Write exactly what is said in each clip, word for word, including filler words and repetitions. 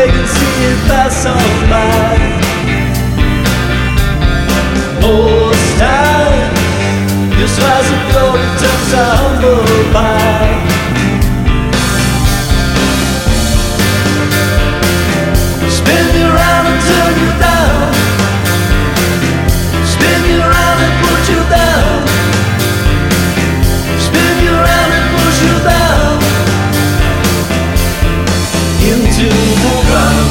they can see it pass on by. Most time, your slice of glory turns a humble pie. Spin you round and turn you down. Spin you round and put you down. Spin you round and push you down into the ground.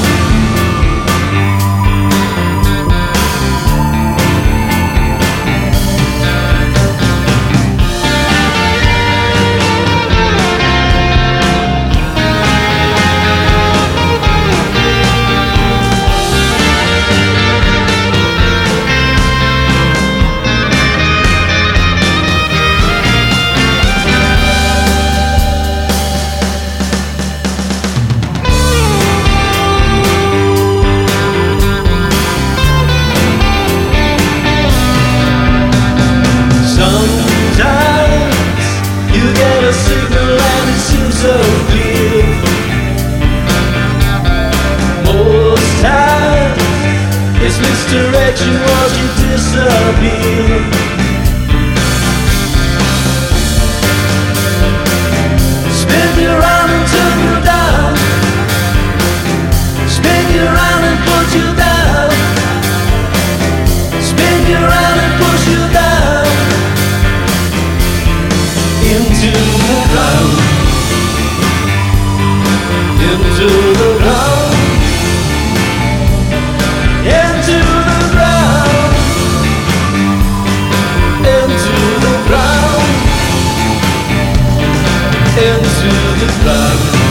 Signal and it seems so clear. Most times it's misdirection once you disappear. Spin you round and turn you down. Spin you round and put you down. Spin you round and push you down into the ground, into the ground, into the ground, into the ground, into the ground.